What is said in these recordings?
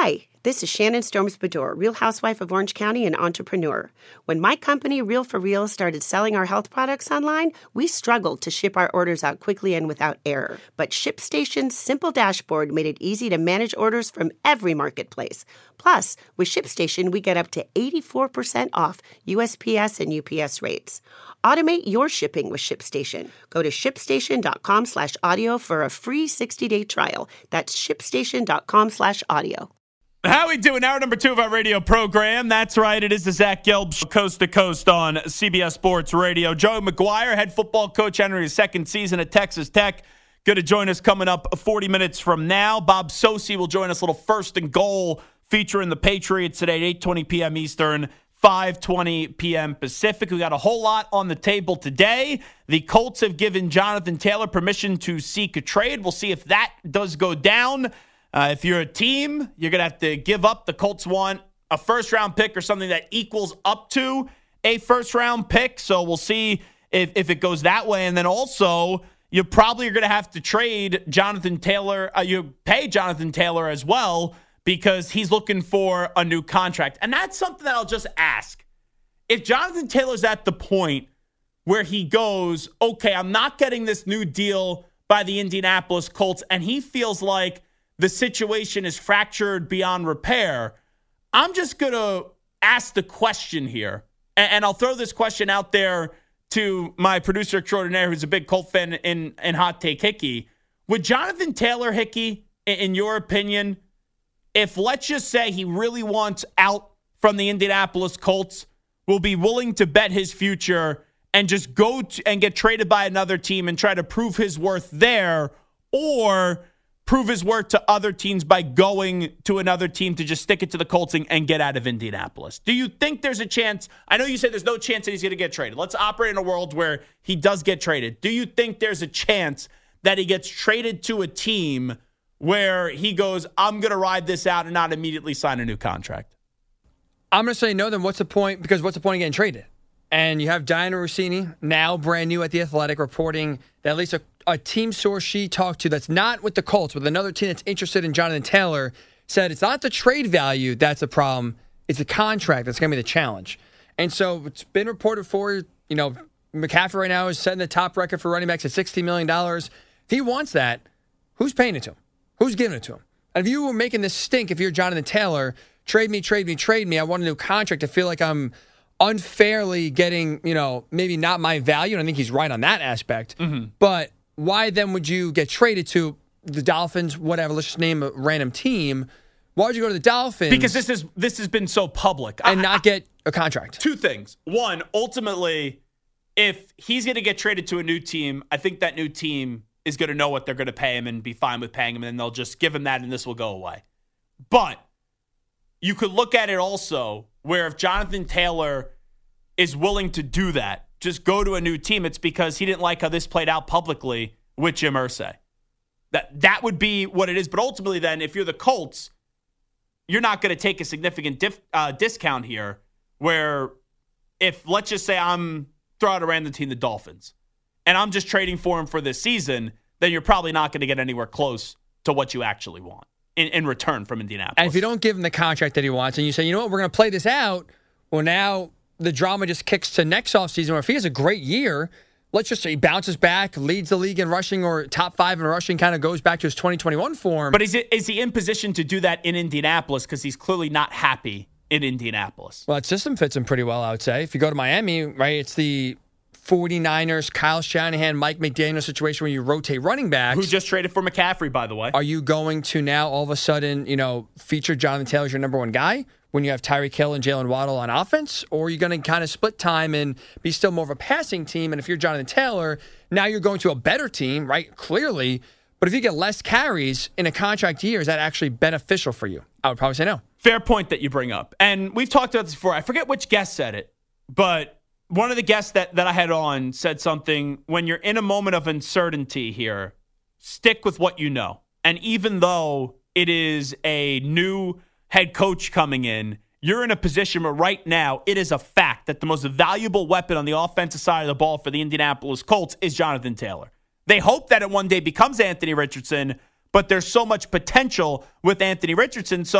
Hi, this is Shannon Storms-Bedour, Real Housewife of Orange County and entrepreneur. When my company, Real for Real, started selling our health products online, we struggled to ship our orders out quickly and without error. But ShipStation's simple dashboard made it easy to manage orders from every marketplace. Plus, with ShipStation, we get up to 84% off USPS and UPS rates. Automate your shipping with ShipStation. Go to shipstation.com/audio for a free 60-day trial. That's shipstation.com/audio. How we doing? Hour number 2 of our radio program. That's right. It is the Zach Gelb Show, coast to coast on CBS Sports Radio. Joey McGuire, head football coach, entering his second season at Texas Tech. Going to join us coming up 40 minutes from now. Bob Socci will join us, a little first and goal featuring the Patriots today at 8:20 p.m. Eastern, 5:20 p.m. Pacific. We got a whole lot on the table today. The Colts have given Jonathan Taylor permission to seek a trade. We'll see if that does go down. If you're a team, you're going to have to give up. The Colts want a first-round pick or something that equals up to a first-round pick. So we'll see if it goes that way. And then also, you probably are going to have to trade Jonathan Taylor. You pay Jonathan Taylor as well because he's looking for a new contract. And that's something that I'll just ask. If Jonathan Taylor's at the point where he goes, okay, I'm not getting this new deal by the Indianapolis Colts, and he feels like the situation is fractured beyond repair, I'm just going to ask the question here. And I'll throw this question out there to my producer extraordinaire, who's a big Colt fan in Hot Take Hickey. Would Jonathan Taylor, Hickey, in your opinion, if let's just say he really wants out from the Indianapolis Colts, will be willing to bet his future and just go and get traded by another team and try to prove his worth there, or prove his worth to other teams by going to another team to just stick it to the Colts and get out of Indianapolis? Do you think there's a chance? I know you said there's no chance that he's going to get traded. Let's operate in a world where he does get traded. Do you think there's a chance that he gets traded to a team where he goes, I'm going to ride this out and not immediately sign a new contract? I'm going to say no, then what's the point? Because what's the point of getting traded? And you have Diana Rossini, now brand new at The Athletic, reporting that at least a team source she talked to that's not with the Colts, with another team that's interested in Jonathan Taylor, said it's not the trade value that's the problem, it's the contract that's going to be the challenge. And so it's been reported for, McCaffrey right now is setting the top record for running backs at $60 million. If he wants that, who's paying it to him? Who's giving it to him? And if you were making this stink, if you're Jonathan Taylor, trade me, I want a new contract. I feel like I'm unfairly getting, maybe not my value, and I think he's right on that aspect. Mm-hmm. But why then would you get traded to the Dolphins, whatever, let's just name a random team? Why would you go to the Dolphins? Because this has been so public. And not get a contract. Two things. One, ultimately, if he's going to get traded to a new team, I think that new team is going to know what they're going to pay him and be fine with paying him, and then they'll just give him that and this will go away. But you could look at it also where if Jonathan Taylor is willing to do that, just go to a new team, it's because he didn't like how this played out publicly with Jim Irsay. That would be what it is. But ultimately then, if you're the Colts, you're not going to take a significant discount here where if, let's just say I'm throw out a random team, the Dolphins, and I'm just trading for him for this season, then you're probably not going to get anywhere close to what you actually want in return from Indianapolis. And if you don't give him the contract that he wants and you say, you know what, we're going to play this out, well, now the drama just kicks to next offseason where if he has a great year, let's just say he bounces back, leads the league in rushing or top 5 in rushing, kind of goes back to his 2021 form. But is he in position to do that in Indianapolis because he's clearly not happy in Indianapolis? Well, that system fits him pretty well, I would say. If you go to Miami, right, it's the 49ers, Kyle Shanahan, Mike McDaniel situation where you rotate running backs. Who just traded for McCaffrey, by the way. Are you going to now all of a sudden, feature Jonathan Taylor as your number one guy when you have Tyreek Hill and Jalen Waddle on offense? Or are you going to kind of split time and be still more of a passing team? And if you're Jonathan Taylor, now you're going to a better team, right? Clearly. But if you get less carries in a contract year, is that actually beneficial for you? I would probably say no. Fair point that you bring up. And we've talked about this before. I forget which guest said it, but one of the guests that I had on said something, when you're in a moment of uncertainty here, stick with what you know. And even though it is a new head coach coming in, you're in a position where right now it is a fact that the most valuable weapon on the offensive side of the ball for the Indianapolis Colts is Jonathan Taylor. They hope that it one day becomes Anthony Richardson, but there's so much potential with Anthony Richardson. So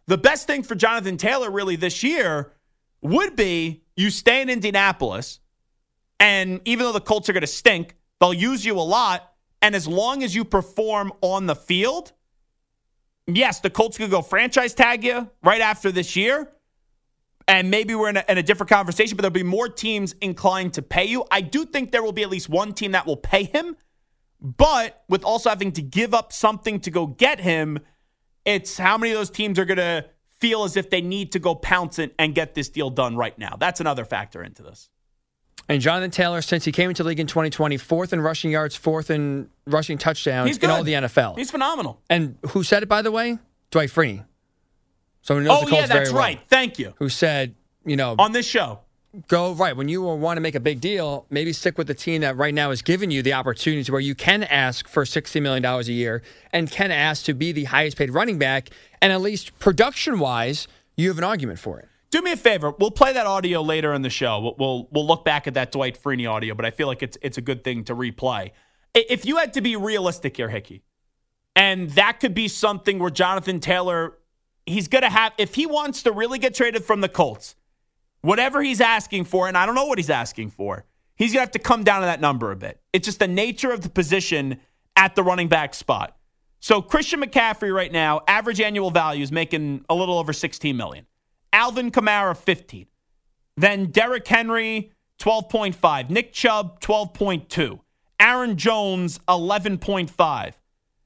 The best thing for Jonathan Taylor really this year would be you stay in Indianapolis, and even though the Colts are going to stink, they'll use you a lot. And as long as you perform on the field, yes, the Colts could go franchise tag you right after this year. And maybe we're in a different conversation, but there'll be more teams inclined to pay you. I do think there will be at least one team that will pay him. But with also having to give up something to go get him, it's how many of those teams are going to feel as if they need to go pounce it and get this deal done right now. That's another factor into this. And Jonathan Taylor, since he came into the league in 2020, 4th in rushing yards, 4th in rushing touchdowns in all the NFL. He's phenomenal. And who said it, by the way? Dwight Freeney. Someone who knows the Colts very well. That's right. Thank you. Who said, on this show, go right. When you want to make a big deal, maybe stick with the team that right now is giving you the opportunity where you can ask for $60 million a year and can ask to be the highest paid running back. And at least production-wise, you have an argument for it. Do me a favor. We'll play that audio later in the show. We'll look back at that Dwight Freeney audio, but I feel like it's a good thing to replay. If you had to be realistic here, Hickey, and that could be something where Jonathan Taylor, he's going to have, if he wants to really get traded from the Colts, whatever he's asking for, and I don't know what he's asking for, he's going to have to come down to that number a bit. It's just the nature of the position at the running back spot. So Christian McCaffrey right now, average annual value is making a little over $16 million. Alvin Kamara, 15. Then Derrick Henry, 12.5. Nick Chubb, 12.2. Aaron Jones, 11.5.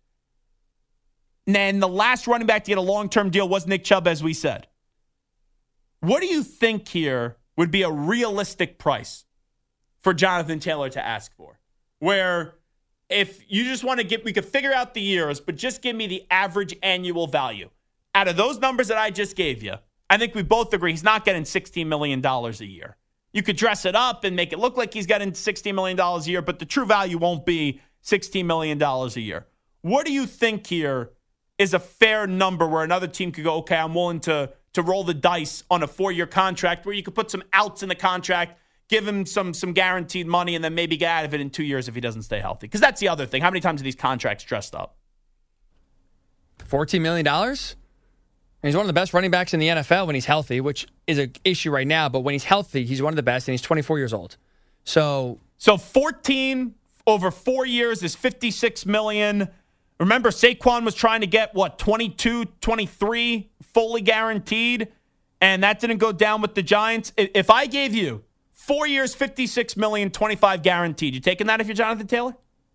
And the last running back to get a long-term deal was Nick Chubb, as we said. What do you think here would be a realistic price for Jonathan Taylor to ask for? Where if you just want to we could figure out the years, but just give me the average annual value. Out of those numbers that I just gave you, I think we both agree he's not getting $16 million a year. You could dress it up and make it look like he's getting $16 million a year, but the true value won't be $16 million a year. What do you think here is a fair number where another team could go, okay, I'm willing to roll the dice on a 4-year contract where you could put some outs in the contract, give him some guaranteed money, and then maybe get out of it in 2 years if he doesn't stay healthy? Because that's the other thing. How many times are these contracts dressed up? $14 million? He's one of the best running backs in the NFL when he's healthy, which is an issue right now. But when he's healthy, he's one of the best, and he's 24 years old. So 14 over 4 years is $56 million. Remember, Saquon was trying to get, 22, 23 fully guaranteed, and that didn't go down with the Giants. If I gave you 4 years, $56 million, 25 guaranteed, you taking that if you're Jonathan Taylor?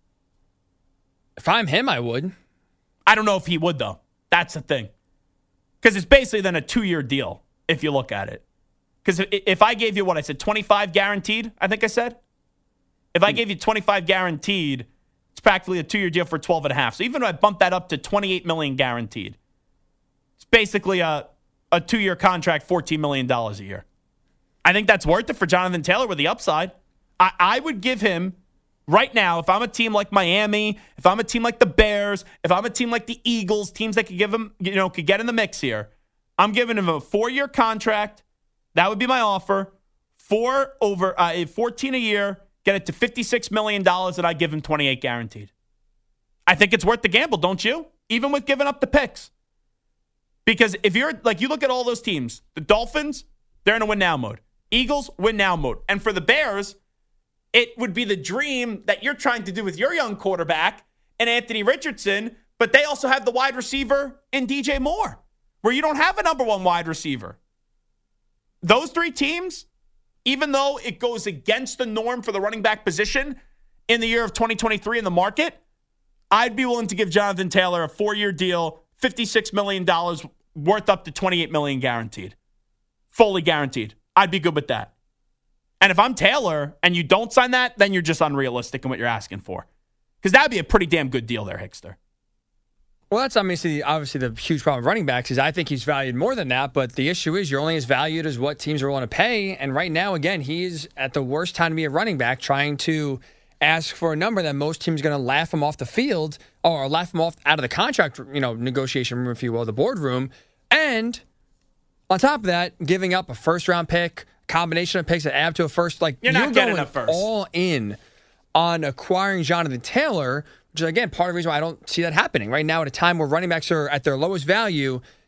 If I'm him, I would. I don't know if he would, though. That's the thing. Because it's basically then a 2-year deal, if you look at it. Because if I gave you what I said, 25 guaranteed, I think I said? If I gave you 25 guaranteed, it's practically a 2-year deal for 12.5. So even if I bump that up to $28 million guaranteed, it's basically a 2-year contract, $14 million a year. I think that's worth it for Jonathan Taylor with the upside. I would give him, right now, if I'm a team like Miami, if I'm a team like the Bears, if I'm a team like the Eagles, teams that could give him, could get in the mix here, I'm giving him a 4-year contract. That would be my offer. 14 a year, get it to $56 million, and I give him 28 guaranteed. I think it's worth the gamble, don't you? Even with giving up the picks. Because if you're, you look at all those teams, the Dolphins, they're in a win-now mode. Eagles, win-now mode. And for the Bears, it would be the dream that you're trying to do with your young quarterback and Anthony Richardson, but they also have the wide receiver in DJ Moore, where you don't have a number one wide receiver. Those three teams, even though it goes against the norm for the running back position in the year of 2023 in the market, I'd be willing to give Jonathan Taylor a 4-year deal, $56 million, worth up to $28 million guaranteed. Fully guaranteed. I'd be good with that. And if I'm Taylor and you don't sign that, then you're just unrealistic in what you're asking for. Because that would be a pretty damn good deal there, Hickster. Well, that's obviously the huge problem with running backs is I think he's valued more than that. But the issue is you're only as valued as what teams are willing to pay. And right now, again, he's at the worst time to be a running back trying to ask for a number that most teams are going to laugh him off the field or laugh him off out of the contract, negotiation room, if you will, the boardroom. And on top of that, giving up a first-round pick, combination of picks that add to a first, you're not getting a first. All in on acquiring Jonathan Taylor, which is, again, part of the reason why I don't see that happening. Right now, at a time where running backs are at their lowest value,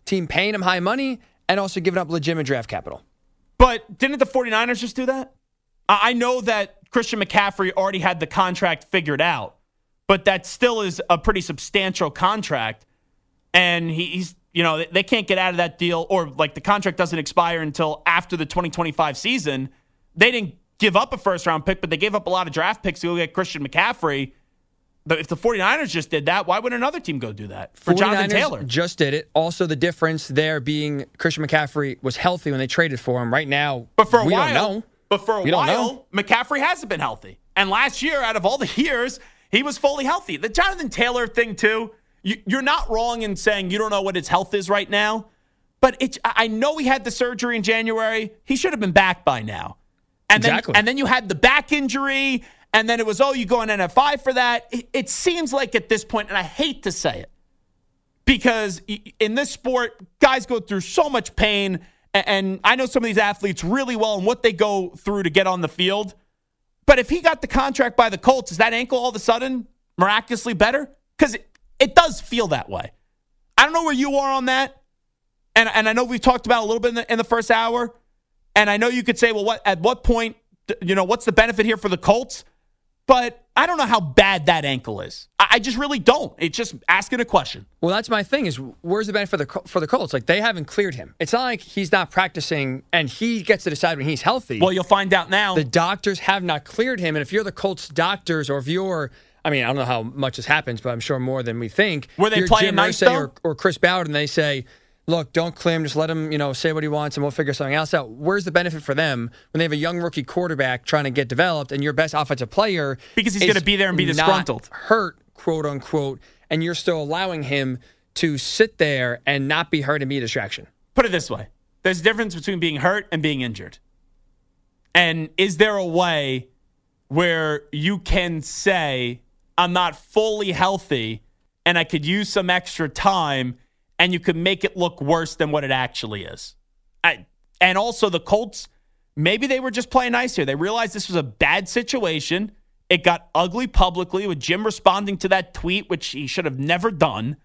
team paying him high money and also giving up legitimate draft capital. But didn't the 49ers just do that? I know that Christian McCaffrey already had the contract figured out, but that still is a pretty substantial contract. And he's, they can't get out of that deal, or like the contract doesn't expire until after the 2025 season. They didn't give up a first-round pick, but they gave up a lot of draft picks to go get Christian McCaffrey. But if the 49ers just did that, why would another team go do that for Jonathan Taylor? Just did it. Also, the difference there being Christian McCaffrey was healthy when they traded for him. Right now, but for a we while, don't know. But for a while, McCaffrey hasn't been healthy. And last year, out of all the years, he was fully healthy. The Jonathan Taylor thing, too, you're not wrong in saying you don't know what his health is right now. But I know he had the surgery in January. He should have been back by now. And exactly. Then you had the back injury, and then it was, you go on NFI for that. It seems like at this point, and I hate to say it, because in this sport, guys go through so much pain, and I know some of these athletes really well and what they go through to get on the field. But if he got the contract by the Colts, is that ankle all of a sudden miraculously better? Because it does feel that way. I don't know where you are on that. And I know we've talked about a little bit in the first hour. And I know you could say, well, at what point, what's the benefit here for the Colts? But I don't know how bad that ankle is. I just really don't. It's just asking a question. Well, that's my thing is, where's the benefit for the Colts? Like, they haven't cleared him. It's not like he's not practicing and he gets to decide when he's healthy. Well, you'll find out now. The doctors have not cleared him. And if you're the Colts doctors, or if you're, I don't know how much this happens, but I'm sure more than we think. Were they playing Jim nice, Irsay though? or Chris Ballard, and they say, look, don't clear him. Just let him, say what he wants, and we'll figure something else out. Where's the benefit for them when they have a young rookie quarterback trying to get developed, and your best offensive player because he's going to be there and be disgruntled, hurt, quote unquote, and you're still allowing him to sit there and not be hurt and be a distraction? Put it this way: there's a difference between being hurt and being injured. And is there a way where you can say, I'm not fully healthy and I could use some extra time, and you could make it look worse than what it actually is? And also the Colts, maybe they were just playing nice here. They realized this was a bad situation. It got ugly publicly with Jim responding to that tweet, which he should have never done.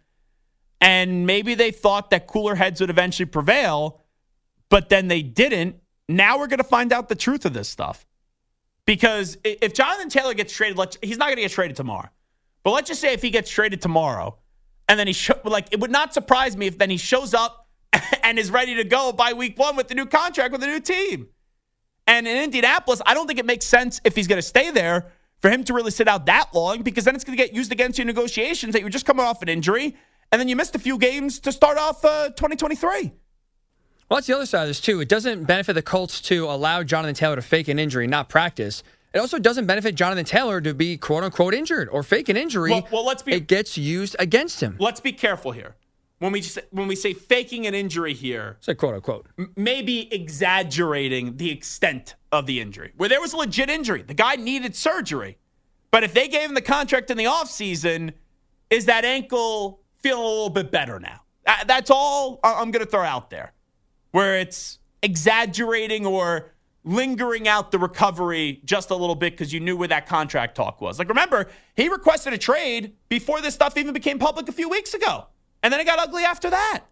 And maybe they thought that cooler heads would eventually prevail, but then they didn't. Now we're going to find out the truth of this stuff. Because if Jonathan Taylor gets traded, he's not going to get traded tomorrow. But let's just say if he gets traded tomorrow, and then it would not surprise me if then he shows up and is ready to go by week 1 with the new contract with the new team. And in Indianapolis, I don't think it makes sense if he's going to stay there for him to really sit out that long, because then it's going to get used against you in negotiations that you're just coming off an injury, and then you missed a few games to start off 2023. Well, that's the other side of this, too. It doesn't benefit the Colts to allow Jonathan Taylor to fake an injury, not practice. It also doesn't benefit Jonathan Taylor to be quote-unquote injured or fake an injury. It gets used against him. Let's be careful here. When we say faking an injury here, say quote-unquote, maybe exaggerating the extent of the injury. Where there was a legit injury. The guy needed surgery. But if they gave him the contract in the offseason, is that ankle feeling a little bit better now? That's all I'm going to throw out there. Where it's exaggerating or lingering out the recovery just a little bit because you knew where that contract talk was. Like, remember, he requested a trade before this stuff even became public a few weeks ago. And then it got ugly after that.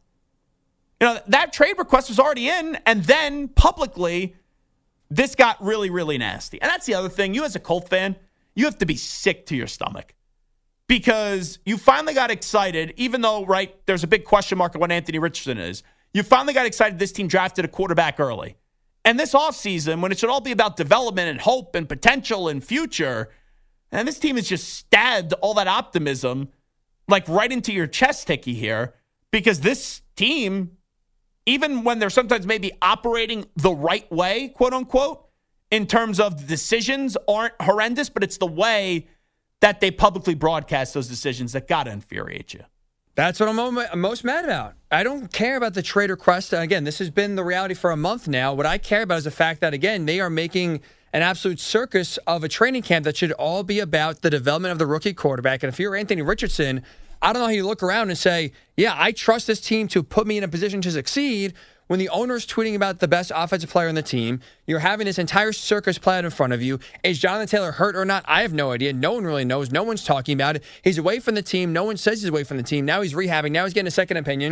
That trade request was already in, and then publicly, this got really, really nasty. And that's the other thing. You as a Colt fan, you have to be sick to your stomach. Because you finally got excited, even though, right, there's a big question mark on what Anthony Richardson is. You finally got excited this team drafted a quarterback early. And this offseason, when it should all be about development and hope and potential and future, and this team has just stabbed all that optimism right into your chest, Hickey, here. Because this team, even when they're sometimes maybe operating the right way, quote unquote, in terms of the decisions aren't horrendous, but it's the way that they publicly broadcast those decisions that got to infuriate you. That's what I'm most mad about. I don't care about the trade request. Again, this has been the reality for a month now. What I care about is the fact that, again, they are making an absolute circus of a training camp that should all be about the development of the rookie quarterback. And if you're Anthony Richardson, I don't know how you look around and say, yeah, I trust this team to put me in a position to succeed, when the owner's tweeting about the best offensive player on the team. You're having this entire circus planned in front of you. Is Jonathan Taylor hurt or not? I have no idea. No one really knows. No one's talking about it. He's away from the team. No one says he's away from the team. Now he's rehabbing. Now he's getting a second opinion.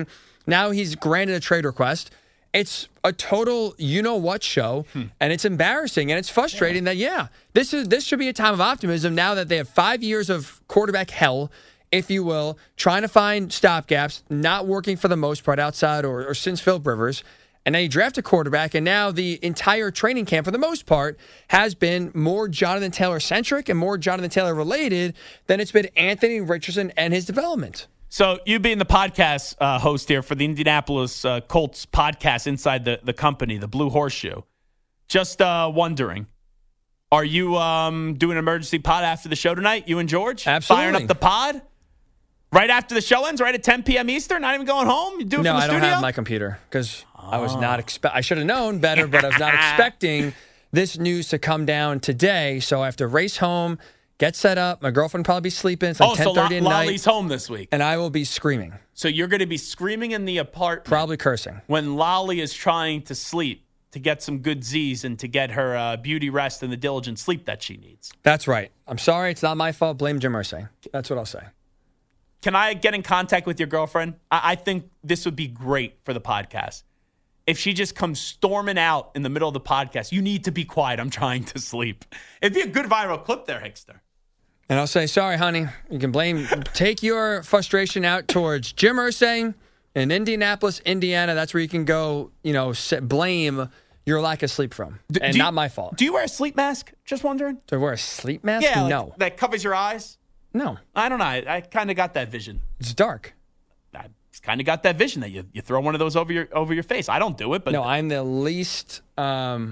Now he's granted a trade request. It's a total you-know-what show, and it's embarrassing, and it's frustrating that, this should be a time of optimism now that they have 5 years of quarterback hell, if you will, trying to find stopgaps, not working for the most part outside or since Philip Rivers. And now you draft a quarterback, and now the entire training camp, for the most part, has been more Jonathan Taylor-centric and more Jonathan Taylor-related than it's been Anthony Richardson and his development. So you being the podcast host here for the Indianapolis Colts podcast inside the company, the Blue Horseshoe, just wondering, are you doing an emergency pod after the show tonight, you and George? Absolutely. Firing up the pod? Right after the show ends, right at 10 p.m. Eastern? Not even going home? You do it from the studio? No, I don't have my computer because I was not I should have known better, but I was not expecting this news to come down today. So I have to race home, get set up. My girlfriend will probably be sleeping. It's like 10:30 at night. Lolly's home this week. And I will be screaming. So you're going to be screaming in the apartment. Probably cursing. When Lolly is trying to sleep to get some good Z's and to get her beauty rest and the diligent sleep that she needs. That's right. I'm sorry. It's not my fault. Blame Jim Irsay. That's what I'll say. Can I get in contact with your girlfriend? I think this would be great for the podcast. If she just comes storming out in the middle of the podcast, you need to be quiet. I'm trying to sleep. It'd be a good viral clip there, Hickster. And I'll say, sorry, honey. You can take your frustration out towards Jim Irsay in Indianapolis, Indiana. That's where you can go, blame your lack of sleep from. Not my fault. Do you wear a sleep mask? Just wondering. Do I wear a sleep mask? Yeah, no. That covers your eyes? No. I don't know. I kind of got that vision. It's dark. I kind of got that vision that you throw one of those over your face. I don't do it, but no, I'm the least. I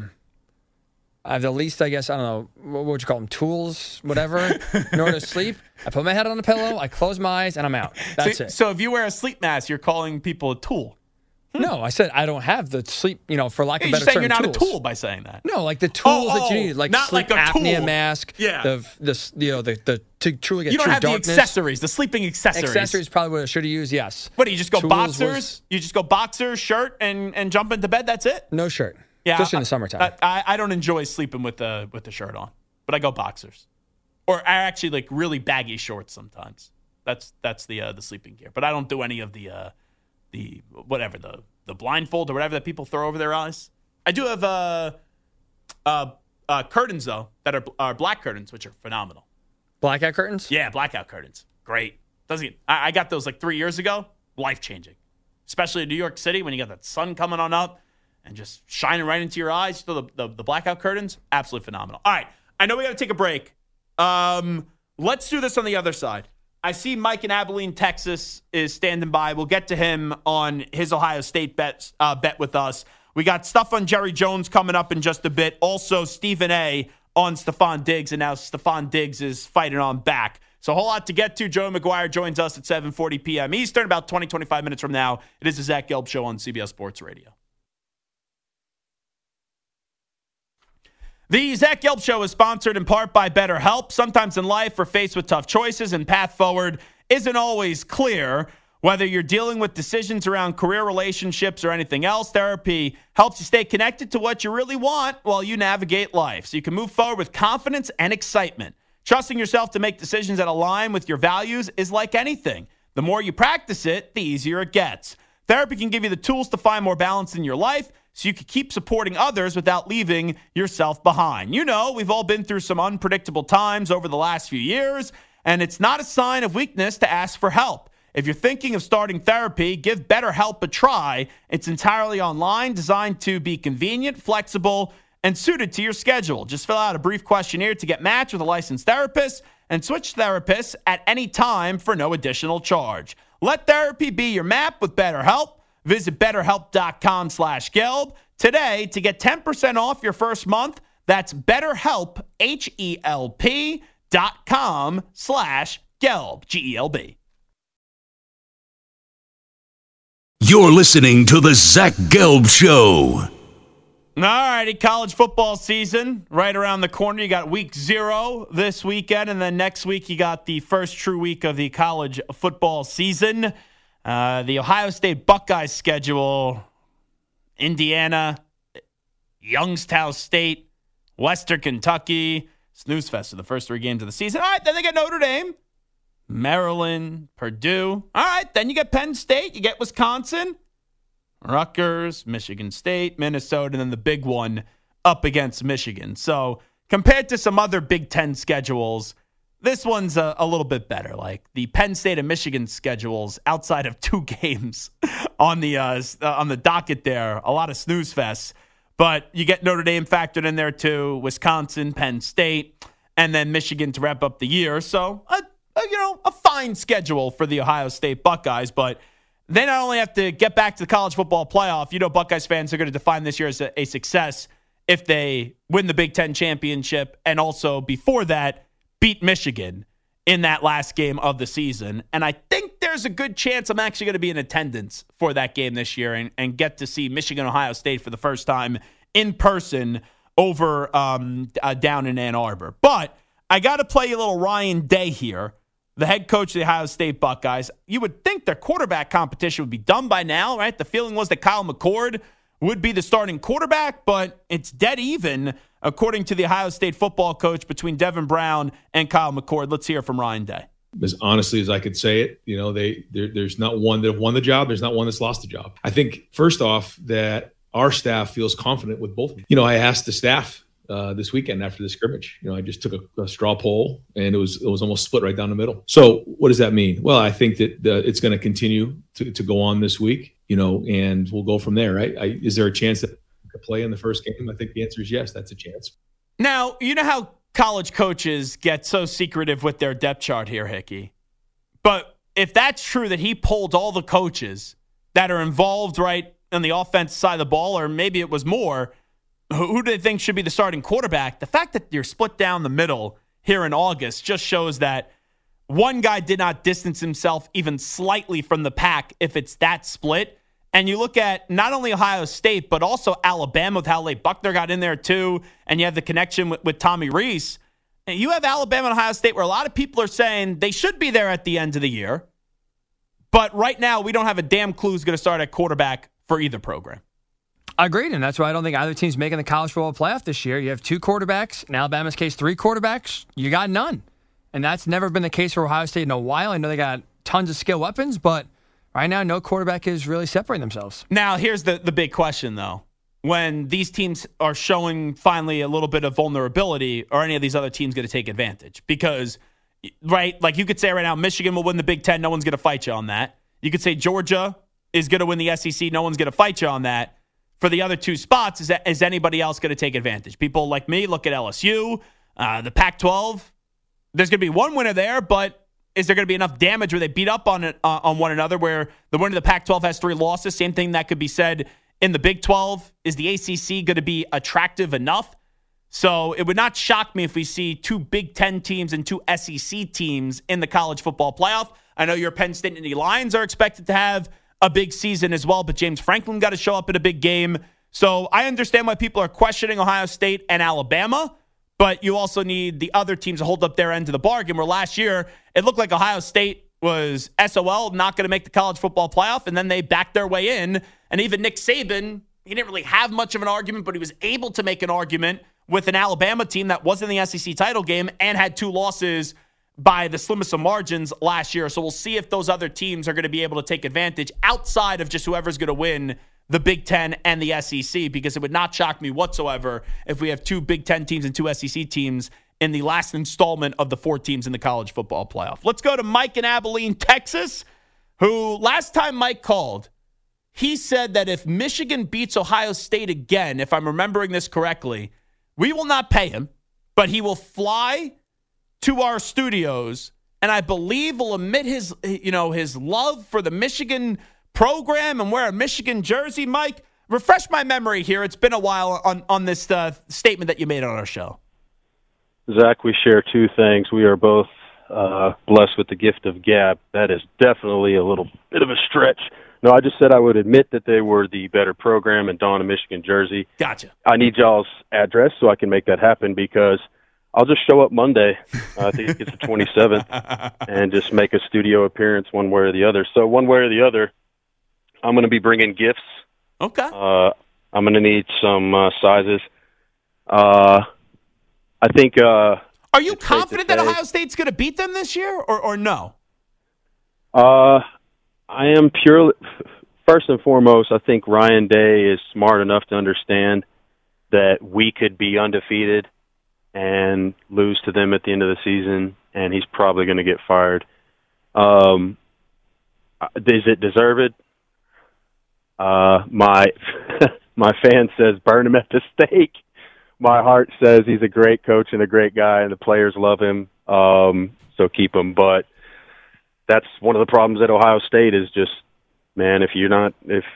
have the least, I guess. I don't know what would you call them, tools, whatever. In order to sleep, I put my head on the pillow, I close my eyes, and I'm out. That's it. So if you wear a sleep mask, you're calling people a tool. No, I said I don't have the sleep, for lack of better term, saying you're not tools. a tool by saying that. No, like the tools that you need, like not sleep like a apnea tool. mask. Yeah. The to truly get you don't true have darkness. the accessories, the sleeping accessories. Accessories probably what I should have used. Yes. What do you just go Tools boxers? You just go boxers, shirt, and jump into bed. That's it. No shirt. Yeah, Especially in the summertime. I don't enjoy sleeping with the shirt on, but I go boxers, or I actually like really baggy shorts sometimes. That's the sleeping gear. But I don't do any of the whatever the blindfold or whatever that people throw over their eyes. I do have curtains though that are black curtains, which are phenomenal. Blackout curtains? Yeah, blackout curtains. Great. I got those like 3 years ago. Life changing, especially in New York City when you got that sun coming on up and just shining right into your eyes. So the blackout curtains, absolutely phenomenal. All right, I know we got to take a break. Let's do this on the other side. I see Mike in Abilene, Texas is standing by. We'll get to him on his Ohio State bet with us. We got stuff on Jerry Jones coming up in just a bit. Also, Stephen A. on Stephon Diggs, and now Stephon Diggs is fighting on back. So a whole lot to get to. Joe McGuire joins us at 7:40 p.m. Eastern, about 25 minutes from now. It is the Zach Gelb Show on CBS Sports Radio. The Zach Gelb Show is sponsored in part by BetterHelp. Sometimes in life, we're faced with tough choices, and path forward isn't always clear. Whether you're dealing with decisions around career, relationships, or anything else, therapy helps you stay connected to what you really want while you navigate life, so you can move forward with confidence and excitement. Trusting yourself to make decisions that align with your values is like anything. The more you practice it, the easier it gets. Therapy can give you the tools to find more balance in your life, so you can keep supporting others without leaving yourself behind. We've all been through some unpredictable times over the last few years, and it's not a sign of weakness to ask for help. If you're thinking of starting therapy, give BetterHelp a try. It's entirely online, designed to be convenient, flexible, and suited to your schedule. Just fill out a brief questionnaire to get matched with a licensed therapist and switch therapists at any time for no additional charge. Let therapy be your map with BetterHelp. Visit BetterHelp.com/Gelb today to get 10% off your first month. That's BetterHelp, HELP.com/Gelb, Gelb. You're listening to the Zach Gelb Show. All righty, college football season right around the corner. You got week 0 this weekend, and then next week you got the first true week of the college football season. The Ohio State Buckeyes schedule, Indiana, Youngstown State, Western Kentucky, snooze fest for the first 3 games of the season. All right, then they get Notre Dame, Maryland, Purdue. All right, then you get Penn State, you get Wisconsin, Rutgers, Michigan State, Minnesota, and then the big one up against Michigan. So compared to some other Big Ten schedules, this one's a little bit better. Like the Penn State and Michigan schedules, outside of 2 games on the docket there, a lot of snooze fests. But you get Notre Dame factored in there too, Wisconsin, Penn State, and then Michigan to wrap up the year. So a fine schedule for the Ohio State Buckeyes. But they not only have to get back to the college football playoff, Buckeyes fans are going to define this year as a success if they win the Big Ten championship and also before that beat Michigan in that last game of the season. And I think there's a good chance I'm actually going to be in attendance for that game this year and get to see Michigan-Ohio State for the first time in person over down in Ann Arbor. But I got to play a little Ryan Day here, the head coach of the Ohio State Buckeyes. You would think their quarterback competition would be done by now, right? The feeling was that Kyle McCord would be the starting quarterback, but it's dead even, according to the Ohio State football coach, between Devin Brown and Kyle McCord. Let's hear from Ryan Day. As honestly as I could say it, there's not one that won the job. There's not one that's lost the job. I think, first off, that our staff feels confident with both. I asked the staff this weekend after the scrimmage. I just took a straw poll, and it was almost split right down the middle. So what does that mean? Well, I think that it's going to continue to go on this week, and we'll go from there, right? Is there a chance that we could play in the first game? I think the answer is yes, that's a chance. Now, you know how college coaches get so secretive with their depth chart here, Hickey. But if that's true that he polled all the coaches that are involved, right, on the offensive side of the ball, or maybe it was more, who do they think should be the starting quarterback? The fact that you're split down the middle here in August just shows that one guy did not distance himself even slightly from the pack if it's that split. And you look at not only Ohio State, but also Alabama with how late Buckner got in there too, and you have the connection with Tommy Rees. And you have Alabama and Ohio State where a lot of people are saying they should be there at the end of the year. But right now, we don't have a damn clue who's going to start at quarterback for either program. Agreed, and that's why I don't think either team's making the college football playoff this year. You have 2 quarterbacks. In Alabama's case, 3 quarterbacks. You got none. And that's never been the case for Ohio State in a while. I know they got tons of skill weapons, but right now, no quarterback is really separating themselves. Now, here's the big question, though. When these teams are showing finally a little bit of vulnerability, are any of these other teams going to take advantage? Because, right, like you could say right now, Michigan will win the Big Ten. No one's going to fight you on that. You could say Georgia is going to win the SEC. No one's going to fight you on that. For the other 2 spots, is anybody else going to take advantage? People like me look at LSU, the Pac-12. There's going to be one winner there, but is there going to be enough damage where they beat up on one another, where the winner of the Pac-12 has 3 losses? Same thing that could be said in the Big 12. Is the ACC going to be attractive enough? So it would not shock me if we see 2 Big Ten teams and 2 SEC teams in the college football playoff. I know your Penn State and the Lions are expected to have a big season as well, but James Franklin got to show up in a big game. So I understand why people are questioning Ohio State and Alabama, but you also need the other teams to hold up their end of the bargain, where last year it looked like Ohio State was SOL, not going to make the college football playoff, and then they backed their way in. And even Nick Saban, he didn't really have much of an argument, but he was able to make an argument with an Alabama team that was in the SEC title game and had 2 losses by the slimmest of margins last year. So we'll see if those other teams are going to be able to take advantage outside of just whoever's going to win the Big Ten and the SEC, because it would not shock me whatsoever if we have 2 Big Ten teams and 2 SEC teams in the last installment of the 4 teams in the college football playoff. Let's go to Mike in Abilene, Texas, who last time Mike called, he said that if Michigan beats Ohio State again, if I'm remembering this correctly, we will not pay him, but he will fly to our studios, and I believe will admit his love for the Michigan program and wear a Michigan jersey. Mike, refresh my memory here. It's been a while on this statement that you made on our show. Zach, we share 2 things. We are both blessed with the gift of gab. That is definitely a little bit of a stretch. No, I just said I would admit that they were the better program and don a Michigan jersey. Gotcha. I need y'all's address so I can make that happen, because I'll just show up Monday, I think it's the 27th, and just make a studio appearance one way or the other. So one way or the other, I'm going to be bringing gifts. Okay. I'm going to need some sizes. I think... Are you confident that Ohio State's going to beat them this year, or no? I am first and foremost, I think Ryan Day is smart enough to understand that we could be undefeated and lose to them at the end of the season, and he's probably going to get fired. Is it deserved? My fan says burn him at the stake. My heart says he's a great coach and a great guy, and the players love him, so keep him. But that's one of the problems at Ohio State is just, man, it's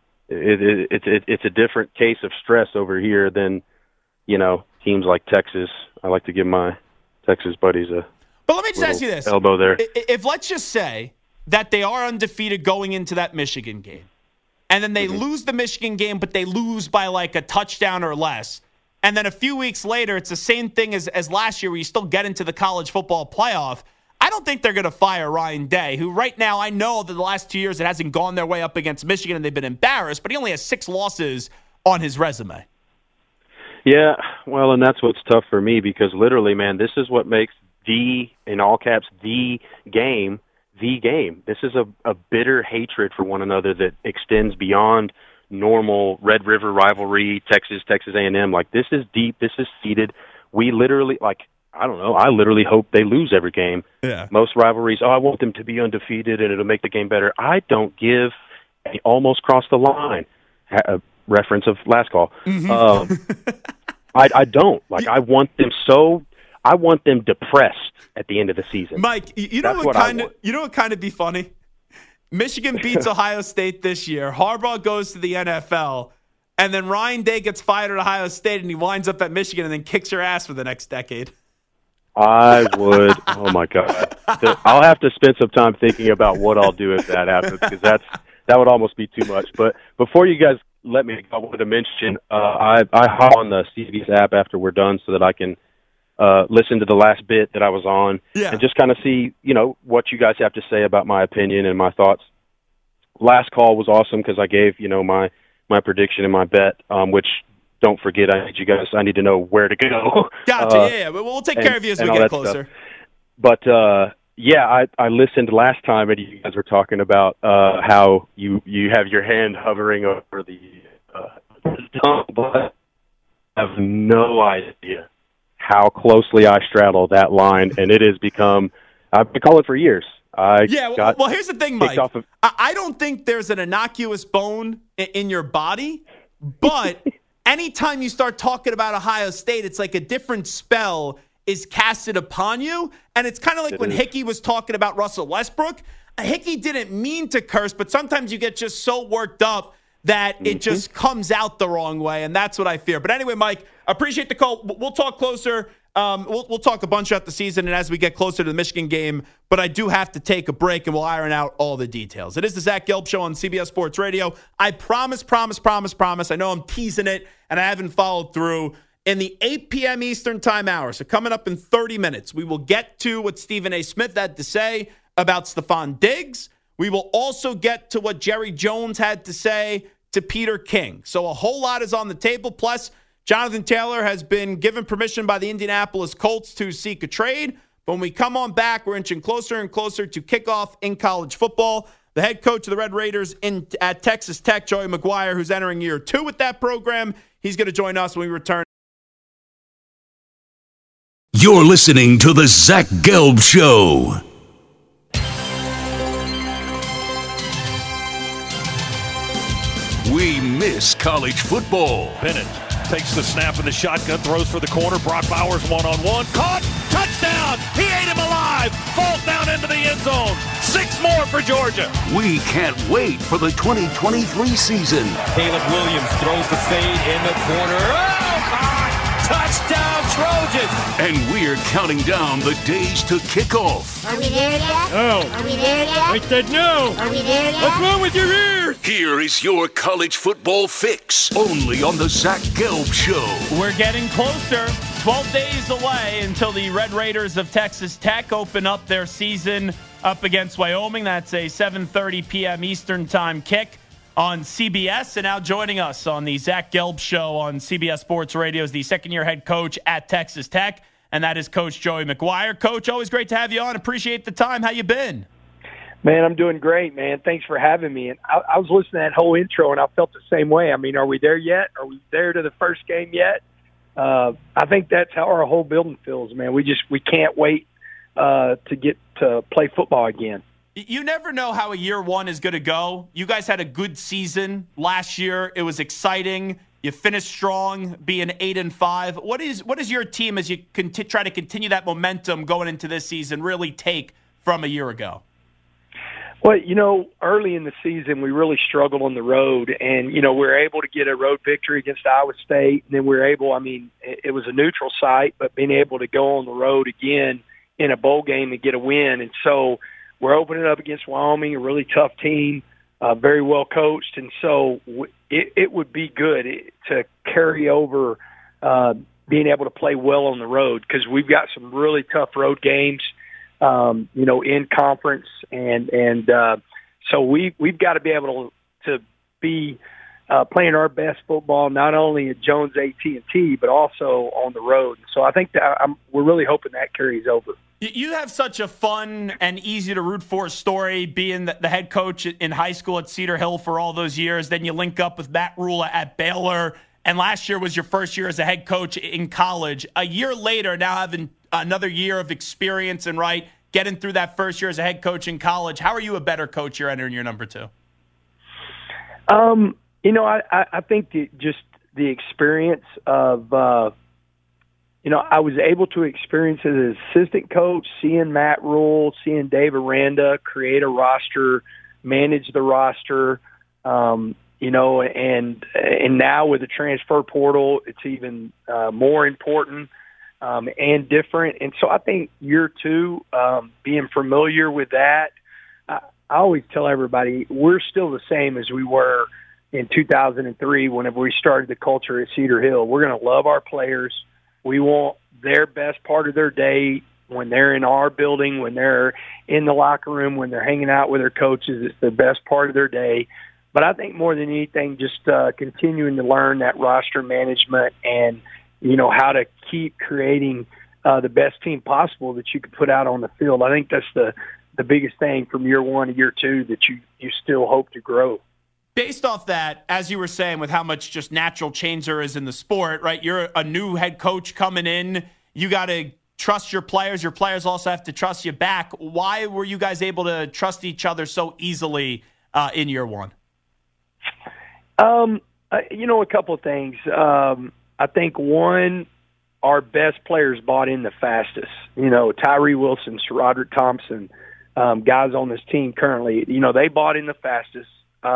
a different case of stress over here than, teams like Texas. I like to give my Texas buddies But let me just ask you this. Elbow there. If let's just say that they are undefeated going into that Michigan game, and then they lose the Michigan game, but they lose by like a touchdown or less, and then a few weeks later, it's the same thing as last year where you still get into the college football playoff, I don't think they're going to fire Ryan Day, who right now I know that the last 2 years it hasn't gone their way up against Michigan and they've been embarrassed, but he only has 6 losses on his resume. Yeah, well, and that's what's tough for me because literally, man, this is what makes in all caps, the game. This is a bitter hatred for one another that extends beyond normal Red River rivalry, Texas A&M. Like, this is deep. This is seated. We literally, I don't know, I literally hope they lose every game. Yeah. Most rivalries, I want them to be undefeated and it'll make the game better. I don't give a almost crossed the line. A reference of last call. Mm-hmm. I don't. I want them depressed at the end of the season. Mike, you know what kind of be funny? Michigan beats Ohio State this year. Harbaugh goes to the NFL, and then Ryan Day gets fired at Ohio State, and he winds up at Michigan and then kicks your ass for the next decade. I would. Oh, my God. I'll have to spend some time thinking about what I'll do if that happens because that would almost be too much. But before you guys let me, I wanted to mention I hop on the CBS app after we're done so that I can listen to the last bit that I was on and just kind of see, what you guys have to say about my opinion and my thoughts. Last call was awesome because I gave, my prediction and my bet, which don't forget, I need to know where to go. Gotcha, yeah. But we'll take care of you as we get closer. Stuff. But, I listened last time and you guys were talking about how you have your hand hovering over the but I have no idea how closely I straddle that line, and it has become – I've been calling it for years. Well, here's the thing, Mike. I don't think there's an innocuous bone in your body, but anytime you start talking about Ohio State, it's like a different spell is casted upon you, and it's kind of like when Hickey was talking about Russell Westbrook. Hickey didn't mean to curse, but sometimes you get just so worked up that it just comes out the wrong way, and that's what I fear. But anyway, Mike, appreciate the call. We'll talk closer. We'll talk a bunch about the season and as we get closer to the Michigan game, but I do have to take a break, and we'll iron out all the details. It is the Zach Gelb Show on CBS Sports Radio. I promise. I know I'm teasing it, and I haven't followed through. In the 8 p.m. Eastern time hour, so coming up in 30 minutes, we will get to what Stephen A. Smith had to say about Stephon Diggs. We will also get to what Jerry Jones had to say to Peter King. So a whole lot is on the table. Plus, Jonathan Taylor has been given permission by the Indianapolis Colts to seek a trade. But when we come on back, we're inching closer and closer to kickoff in college football. The head coach of the Red Raiders at Texas Tech, Joey McGuire, who's entering year 2 with that program, he's going to join us when we return. You're listening to the Zach Gelb Show. We miss college football. Bennett takes the snap in the shotgun, throws for the corner. Brock Bowers one-on-one. Caught! Touchdown! He ate him alive! Falls down into the end zone. 6 more for Georgia. We can't wait for the 2023 season. Caleb Williams throws the fade in the corner. Oh, God! Touchdown, Trojans! And we're counting down the days to kickoff. Are we there yet? No. Are we there yet? I said no. Are we there yet? What's wrong with your ears? Here is your college football fix, only on the Zach Gelb Show. We're getting closer. 12 days away until the Red Raiders of Texas Tech open up their season up against Wyoming. That's a 7:30 p.m. Eastern time kick on CBS. And now joining us on the Zach Gelb Show on CBS Sports Radio is the second-year head coach at Texas Tech, and that is Coach Joey McGuire. Coach, always great to have you on. Appreciate the time. How you been? Man, I'm doing great, man. Thanks for having me. And I was listening to that whole intro, and I felt the same way. I mean, are we there yet? Are we there to the first game yet? I think that's how our whole building feels, man. We can't wait to get to play football again. You never know how a year one is going to go. You guys had a good season last year. It was exciting. You finished strong, being 8-5. What is your team, as you try to continue that momentum going into this season, really take from a year ago? Well, early in the season, we really struggled on the road, and, we were able to get a road victory against Iowa State, and then we were able, it was a neutral site, but being able to go on the road again in a bowl game and get a win. And so we're opening up against Wyoming, a really tough team, very well coached, and so it would be good to carry over being able to play well on the road, because we've got some really tough road games, in conference, and so we've got to be able to be playing our best football, not only at Jones AT&T, but also on the road. So I think that we're really hoping that carries over. You have such a fun and easy to root for story, being the head coach in high school at Cedar Hill for all those years. Then you link up with Matt Rhule at Baylor, and last year was your first year as a head coach in college. A year later, now having another year of experience and getting through that first year as a head coach in college, how are you a better coach you're entering year number 2? I think just the experience of, I was able to experience as an assistant coach, seeing Matt Rhule, seeing Dave Aranda create a roster, manage the roster, and now with the transfer portal, it's even more important and different. And so I think year 2, being familiar with that, I always tell everybody we're still the same as we were in 2003 whenever we started the culture at Cedar Hill. We're going to love our players. We want their best part of their day when they're in our building, when they're in the locker room, when they're hanging out with their coaches. It's the best part of their day. But I think more than anything, just continuing to learn that roster management and, how to keep creating the best team possible that you could put out on the field. I think that's the biggest thing from year 1 to year 2 that you still hope to grow. Based off that, as you were saying, with how much just natural change there is in the sport, right? You're a new head coach coming in. You got to trust your players. Your players also have to trust you back. Why were you guys able to trust each other so easily in year 1? A couple of things. I think, one, our best players bought in the fastest. Tyree Wilson, Sir Roderick Thompson, guys on this team currently, they bought in the fastest.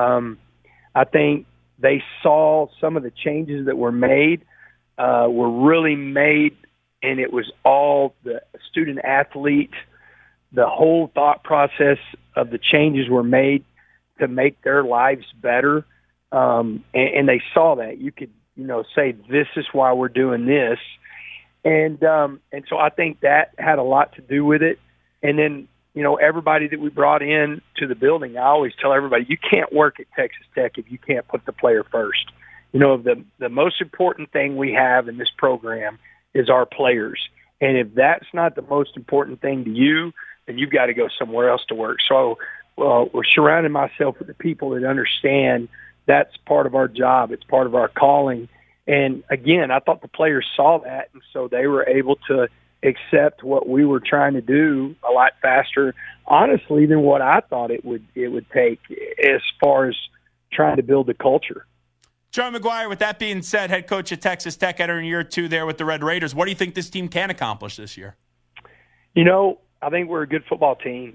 I think they saw some of the changes that were made were really made, and it was all the student athlete. The whole thought process of the changes were made to make their lives better, and they saw that. You could, say, this is why we're doing this, and so I think that had a lot to do with it. And then, everybody that we brought in to the building, I always tell everybody, you can't work at Texas Tech if you can't put the player first. The most important thing we have in this program is our players. And if that's not the most important thing to you, then you've got to go somewhere else to work. So we're surrounding myself with the people that understand that's part of our job. It's part of our calling. And again, I thought the players saw that, and so they were able to accept what we were trying to do a lot faster, honestly, than what I thought it would take as far as trying to build the culture. Joe McGuire, with that being said, head coach at Texas Tech, entering year 2 there with the Red Raiders. What do you think this team can accomplish this year? I think we're a good football team.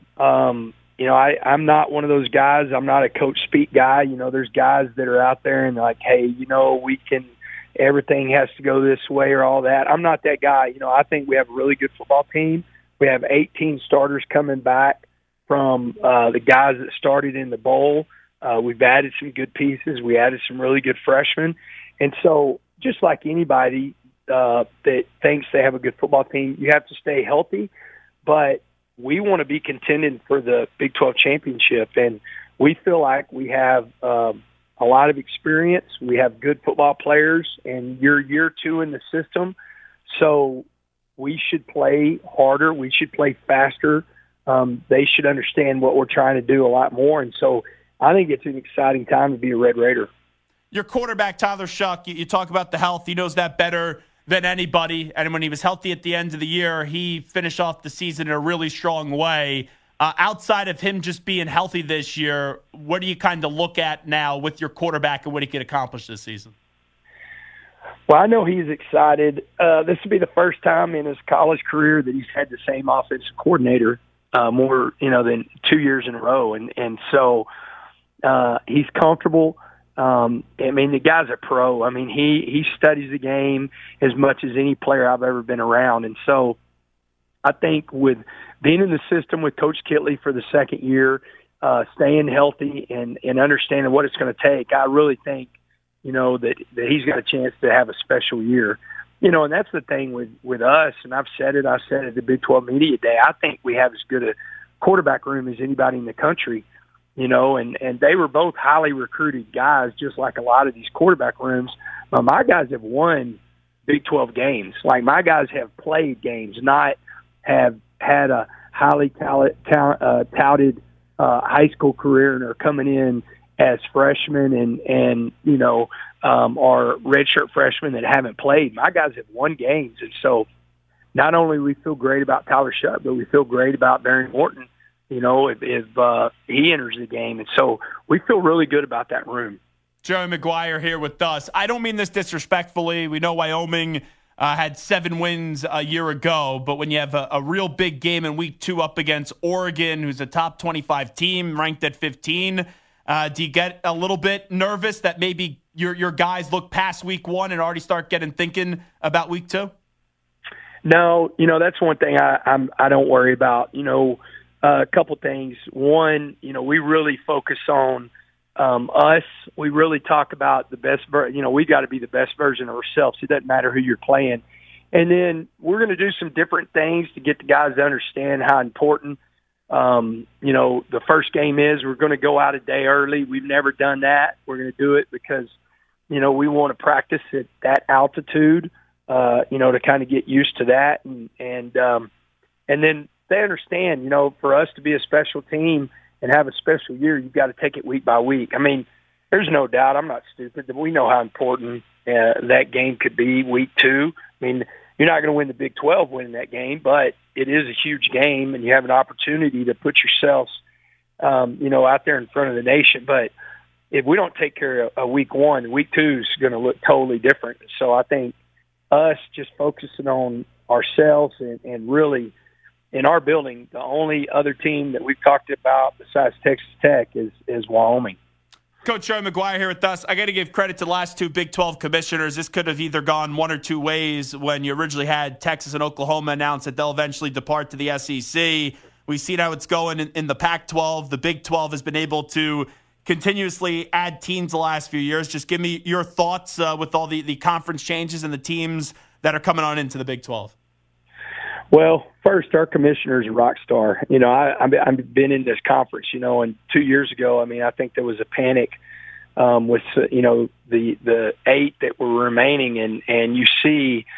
I'm not one of those guys. I'm not a coach speak guy. There's guys that are out there and like, hey, we can, everything has to go this way or all that. I'm not that guy. I think we have a really good football team. We have 18 starters coming back from the guys that started in the bowl. We've added some good pieces. We added some really good freshmen. And so just like anybody that thinks they have a good football team, you have to stay healthy. But we want to be contending for the Big 12 championship, and we feel like we have a lot of experience. We have good football players, and you're year 2 in the system. So we should play harder. We should play faster. they should understand what we're trying to do a lot more. And so I think it's an exciting time to be a Red Raider. Your quarterback, Tyler Shough, you talk about the health. He knows that better than anybody. And when he was healthy at the end of the year, he finished off the season in a really strong way. Outside of him just being healthy this year, what do you kind of look at now with your quarterback and what he could accomplish this season? Well, I know he's excited. This will be the first time in his college career that he's had the same offensive coordinator more, than 2 years in a row. And so he's comfortable. The guy's a pro. I mean, he studies the game as much as any player I've ever been around. And so I think with being in the system with Coach Kittley for the second year, staying healthy and understanding what it's going to take, I really think, that he's got a chance to have a special year. And that's the thing with us, and I said it at the Big 12 Media Day. I think we have as good a quarterback room as anybody in the country, and they were both highly recruited guys, just like a lot of these quarterback rooms. But my guys have won Big 12 games. Like, my guys have played games, not have had a highly touted high school career and are coming in as freshmen and are redshirt freshmen that haven't played. My guys have won games. And so not only we feel great about Tyler Shough, but we feel great about Barry Morton, if he enters the game. And so we feel really good about that room. Joey McGuire here with us. I don't mean this disrespectfully. We know Wyoming had 7 wins a year ago, but when you have a real big game in week 2 up against Oregon, who's a top 25 team ranked at 15, do you get a little bit nervous that maybe your guys look past week 1 and already start thinking about week 2? No, that's one thing I don't worry about. A couple things. One, we really focus on us. We really talk about the best we got to be the best version of ourselves. It doesn't matter who you're playing. And then we're going to do some different things to get the guys to understand how important the first game is. We're going to go out a day early. We've never done that. We're going to do it because we want to practice at that altitude to kind of get used to that and then they understand, for us to be a special team and have a special year, you've got to take it week by week. I mean, there's no doubt, I'm not stupid, that we know how important that game could be week 2. I mean, you're not going to win the Big 12 winning that game, but it is a huge game, and you have an opportunity to put yourselves, out there in front of the nation. But if we don't take care of week 1, week 2 is going to look totally different. So I think us just focusing on ourselves and really – in our building, the only other team that we've talked about besides Texas Tech is Wyoming. Coach Joey McGuire here with us. I got to give credit to the last 2 Big 12 commissioners. This could have either gone one or two ways when you originally had Texas and Oklahoma announce that they'll eventually depart to the SEC. We've seen how it's going in the Pac-12. The Big 12 has been able to continuously add teams the last few years. Just give me your thoughts with all the conference changes and the teams that are coming on into the Big 12. Well, first, our commissioner's a rock star. I've been in this conference, and 2 years ago, I think there was a panic with, the 8 that were remaining. And you see,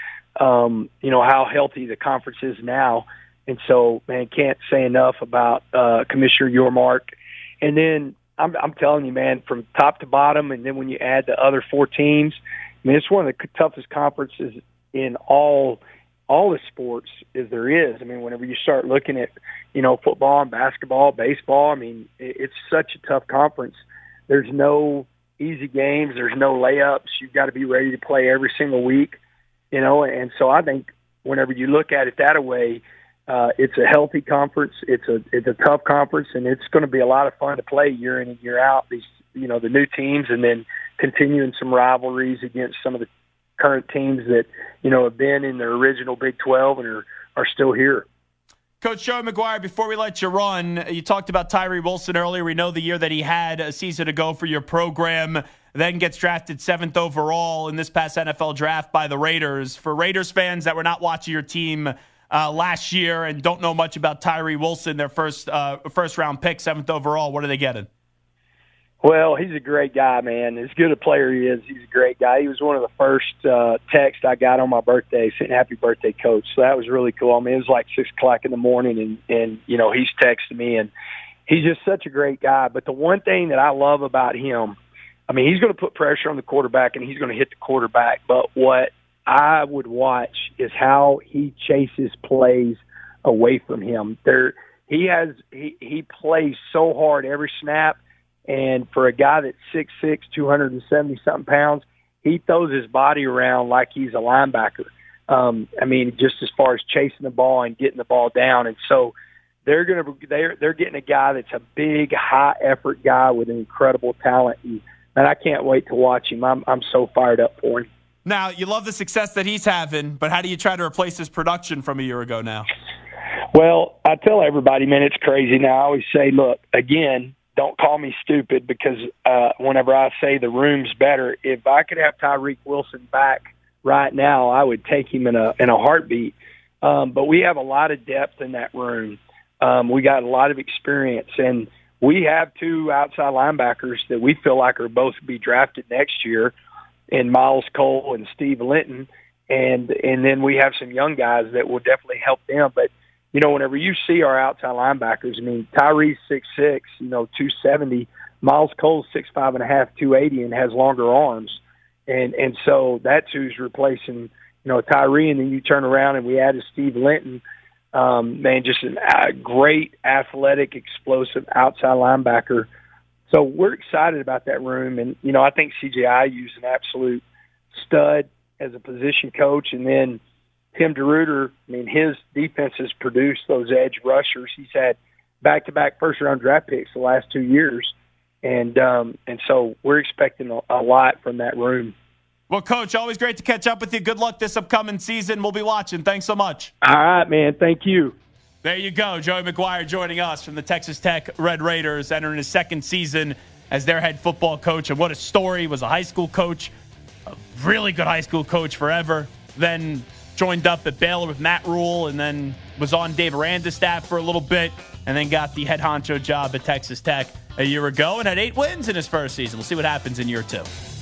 how healthy the conference is now. And so, man, can't say enough about Commissioner Yormark. And then I'm telling you, man, from top to bottom, and then when you add the other 4 teams, it's one of the toughest conferences in all the sports as there is. Whenever you start looking at, football and basketball, baseball, it's such a tough conference. There's no easy games. There's no layups. You've got to be ready to play every single week, and so I think whenever you look at it that way, it's a healthy conference. It's a tough conference, and it's going to be a lot of fun to play year in and year out. These, the new teams, and then continuing some rivalries against some of the current teams that, have been in their original Big 12 and are still here. Coach Joey McGuire, before we let you run, you talked about Tyree Wilson earlier. We know the year that he had a season ago for your program, then gets drafted 7th overall in this past NFL draft by the Raiders. For Raiders fans that were not watching your team last year and don't know much about Tyree Wilson, their first round pick, 7th overall, what are they getting? Well, he's a great guy, man. As good a player he is, he's a great guy. He was one of the first texts I got on my birthday saying, "Happy birthday, Coach." So that was really cool. I mean, it was like 6 o'clock in the morning, and you know, he's texting me, and he's just such a great guy. But the one thing that I love about him, I mean, he's going to put pressure on the quarterback, and he's going to hit the quarterback. But what I would watch is how he chases plays away from him. He plays so hard every snap. And for a guy that's 6'6", 270-something pounds, he throws his body around like he's a linebacker. I mean, just as far as chasing the ball and getting the ball down. And so they're getting a guy that's a big, high-effort guy with an incredible talent. And I can't wait to watch him. I'm so fired up for him. Now, you love the success that he's having, but how do you try to replace his production from a year ago now? Well, I tell everybody, man, it's crazy now. I always say, look, again, don't call me stupid because whenever I say the room's better, if I could have Tyreek Wilson back right now, I would take him in a heartbeat. But we have a lot of depth in that room. We got a lot of experience, and we have 2 outside linebackers that we feel like are both be drafted next year, in Miles Cole and Steve Linton, and then we have some young guys that will definitely help them. But you know, whenever you see our outside linebackers, I mean, Tyree's 6'6", 270. Miles Cole's 6'5.5", 280, and has longer arms. And so that's who's replacing, Tyree. And then you turn around and we added Steve Linton. Man, just a great athletic, explosive outside linebacker. So we're excited about that room. And, I think CJIU's an absolute stud as a position coach. And then Tim DeRuyter, I mean, his defense has produced those edge rushers. He's had back-to-back first-round draft picks the last 2 years. And so we're expecting a lot from that room. Well, Coach, always great to catch up with you. Good luck this upcoming season. We'll be watching. Thanks so much. All right, man. Thank you. There you go. Joey McGuire joining us from the Texas Tech Red Raiders, entering his second season as their head football coach. And what a story. Was a high school coach, a really good high school coach forever. Then joined up at Baylor with Matt Rule, and then was on Dave Aranda's staff for a little bit, and then got the head honcho job at Texas Tech a year ago and had 8 wins in his first season. We'll see what happens in year 2.